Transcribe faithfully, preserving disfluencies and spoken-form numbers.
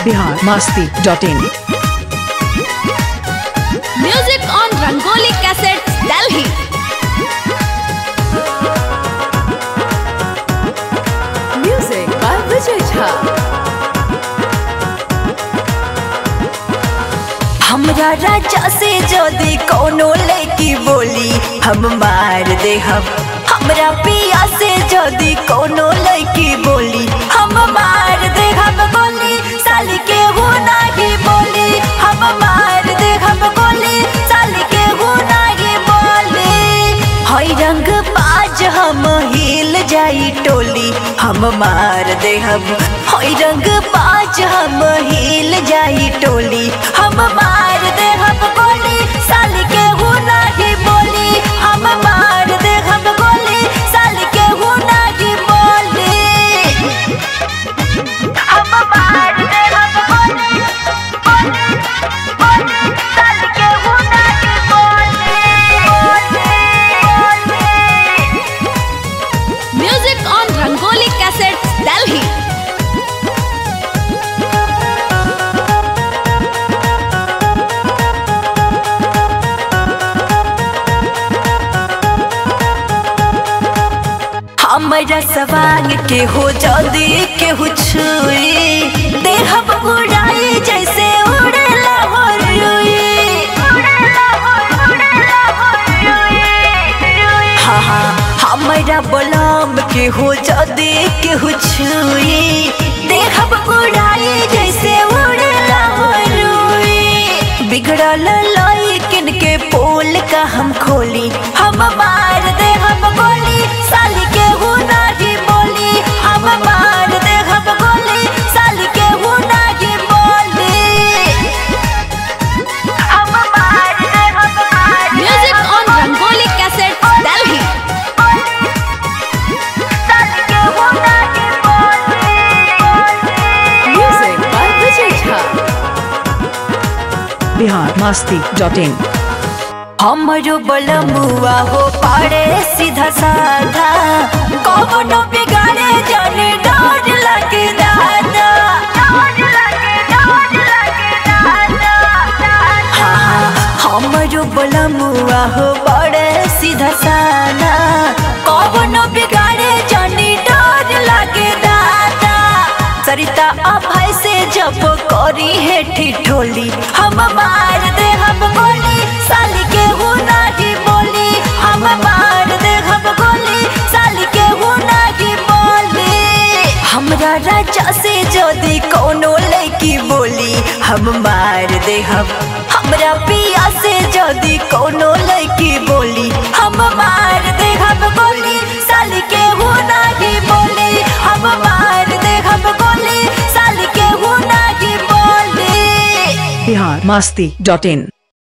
Bihar Masti dot in. Music on Rangoli cassettes Delhi. Music by Vijay Jha. हमरा राजा से जदी कोनो लड़की बोली हम मार दे हम। हमरा पिया से जदी कोनो लड़की बोली हम मार दे हम गोली। साली के हो नाही बोली हम मार दे हम गोली। साली के हो नाही बोली। हई रंग बाज हम हिल जाई टोली हम मार दे हम। हई रंग बाज हम हिल जाई टोली हम मार दे हम गोली। साली के हो नाही बोली हम मार दे हम गोली। साली के हो नाही बोली हम मार दे हम गोली गोली गोली। साली के हो नाही बोली बोली। Music on Rangoli cassettes Delhi. हमरा सवांग के हो जल्दी के हो छुई देहब उड़ाई जैसे उड़ेला हो रुई। हाँ हाँ हमरा बलम के हो जल्दी के हो छुई देहब उड़ाई जैसे उड़ेला हो रुई। बिगड़ल लइकिन के पोल का हम खोली हम मार दे हम गोली। साली के हो नाही बोली हम मार दे हम गोली। साली के हो नाही बोली हम मार दे हम गोली। Music on Rangoli cassettes Delhi. साली के हो नाही बोली। Music by Vijay Jha. Bihar Masti dot in. हमरो बलमुआ हो पाड़े सीधा साधा कौनो बिगाड़े जाने डर लगे दादा। हाँ हाँ हमरो बलमुआ हो पाड़े सीधा साधा कौनो बिगाड़े जाने डर लगे दादा। सरिता अभय से जब करी है ठिठोली हम मार दे हम गोली। साली के हो नाही बोली हम मार दे हम गोली। साली के हो नाही बोली। हमरा राजा से जदी कोनो लड़की बोली हम मार दे हम। हमरा पिया से जदी कोनो लड़की बोली हम मार दे हम गोली। साली के हो नाही बोली हम मार दे हम गोली। साली के हो नाही बोली। बिहार मस्ती डॉट इन।